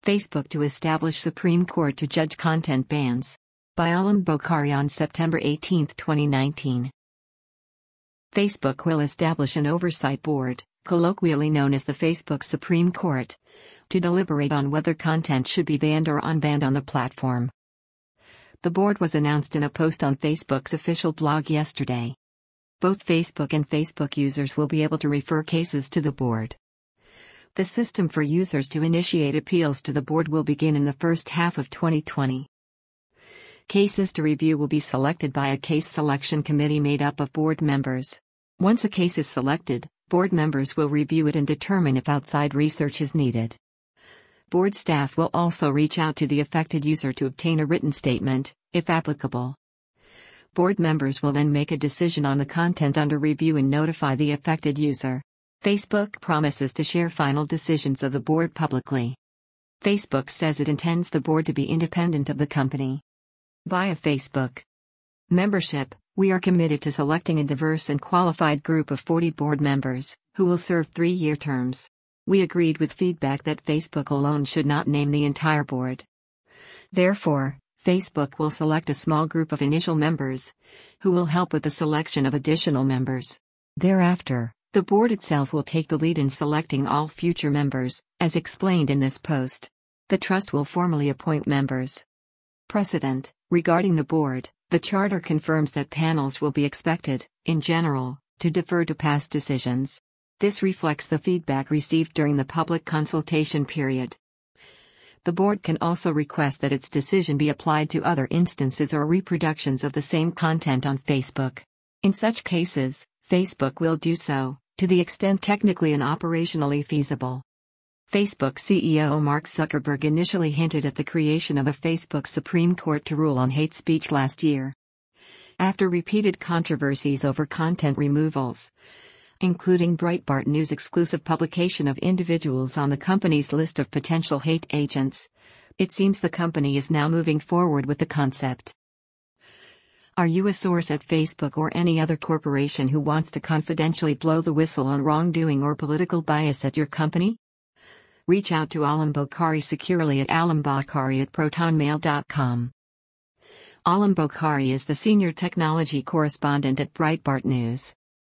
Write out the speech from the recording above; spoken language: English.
Facebook to establish Supreme Court to judge content bans. By Alam Bokhari on September 18, 2019. Facebook will establish an oversight board, colloquially known as the Facebook Supreme Court, to deliberate on whether content should be banned or unbanned on the platform. The board was announced in a post on Facebook's official blog yesterday. Both Facebook and Facebook users will be able to refer cases to the board. The system for users to initiate appeals to the board will begin in the first half of 2020. Cases to review will be selected by a case selection committee made up of board members. Once a case is selected, board members will review it and determine if outside research is needed. Board staff will also reach out to the affected user to obtain a written statement, if applicable. Board members will then make a decision on the content under review and notify the affected user. Facebook promises to share final decisions of the board publicly. Facebook says it intends the board to be independent of the company. Via Facebook membership, we are committed to selecting a diverse and qualified group of 40 board members, who will serve 3-year terms. We agreed with feedback that Facebook alone should not name the entire board. Therefore, Facebook will select a small group of initial members, who will help with the selection of additional members. Thereafter, the board itself will take the lead in selecting all future members, as explained in this post. The trust will formally appoint members. Precedent: regarding the board, the charter confirms that panels will be expected, in general, to defer to past decisions. This reflects the feedback received during the public consultation period. The board can also request that its decision be applied to other instances or reproductions of the same content on Facebook. In such cases, Facebook will do so, to the extent technically and operationally feasible. Facebook CEO Mark Zuckerberg initially hinted at the creation of a Facebook Supreme Court to rule on hate speech last year. After repeated controversies over content removals, including Breitbart News' exclusive publication of individuals on the company's list of potential hate agents, it seems the company is now moving forward with the concept. Are you a source at Facebook or any other corporation who wants to confidentially blow the whistle on wrongdoing or political bias at your company? Reach out to Alam Bokhari securely at alambokhari@protonmail.com. Alam Bokhari is the senior technology correspondent at Breitbart News.